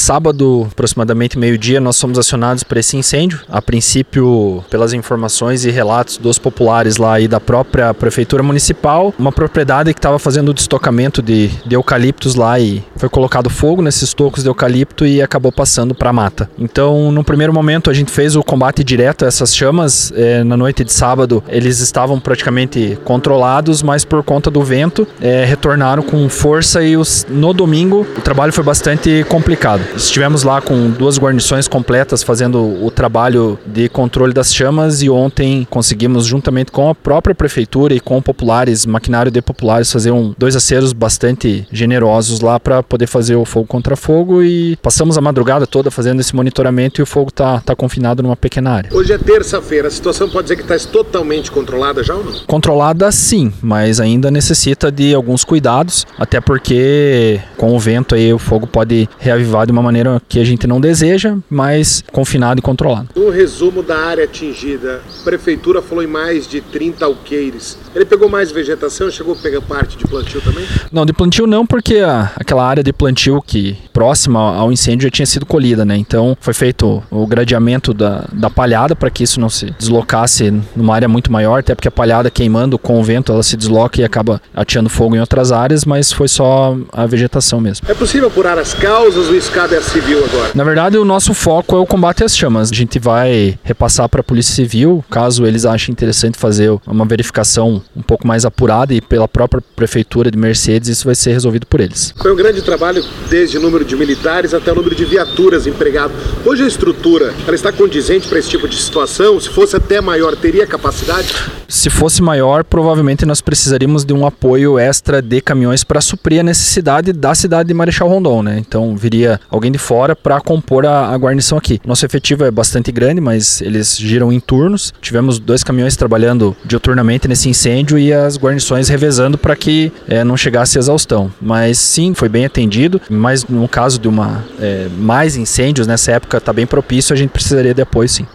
sábado, aproximadamente meio-dia, nós fomos acionados para esse incêndio. A princípio, pelas informações e relatos dos populares lá e da própria prefeitura municipal, uma propriedade que estava fazendo o destocamento de eucaliptos lá e foi colocado fogo nesses tocos de eucalipto e acabou passando para a mata. Então, no primeiro momento, a gente fez o combate direto a essas chamas. Na noite de sábado, eles estavam praticamente controlados, mas por conta do vento, retornaram com força e no domingo o trabalho foi bastante complicado. Estivemos lá com 2 guarnições completas fazendo o trabalho de controle das chamas e ontem conseguimos, juntamente com a própria prefeitura e com populares, maquinário de populares, fazer 2 aceros bastante generosos lá para poder fazer o fogo contra fogo e passamos a madrugada toda fazendo esse monitoramento e o fogo tá confinado numa pequena área. Hoje é terça-feira, a situação pode dizer que está totalmente controlada já ou não? Controlada sim, mas ainda necessita de alguns cuidados, até porque com o vento aí o fogo pode reavivar de uma maneira que a gente não deseja, mas confinado e controlado. No resumo da área atingida, a prefeitura falou em mais de 30 alqueires. Ele pegou mais vegetação, chegou a pegar parte de plantio também? Não, de plantio não, porque aquela área de plantio que próxima ao incêndio já tinha sido colhida, né? Então foi feito o gradeamento da palhada para que isso não se deslocasse numa área muito maior, até porque a palhada queimando com o vento ela se desloca e acaba ateando fogo em outras áreas, mas foi só a vegetação mesmo. É possível apurar as causas ou isso cabe à civil agora? Na verdade, o nosso foco é o combate às chamas. A gente vai repassar para a Polícia Civil, caso eles achem interessante fazer uma verificação um pouco mais apurada e pela própria Prefeitura de Mercedes, isso vai ser resolvido por eles. Foi um grande trabalho desde o número de militares até o número de viaturas empregadas. Hoje a estrutura, ela está condizente para esse tipo de situação? Se fosse até maior, teria capacidade? Se fosse maior, provavelmente nós precisaríamos de um apoio extra de caminhões para suprir a necessidade da cidade de Marechal Rondon, né? Então viria alguém de fora para compor a guarnição aqui. Nosso efetivo é bastante grande, mas eles giram em turnos. Tivemos 2 caminhões trabalhando diuturnamente nesse incêndio e as guarnições revezando para que não chegasse a exaustão. Mas sim, foi bem atendido, mas no caso de mais incêndios nessa época está bem propício, a gente precisaria de apoio sim.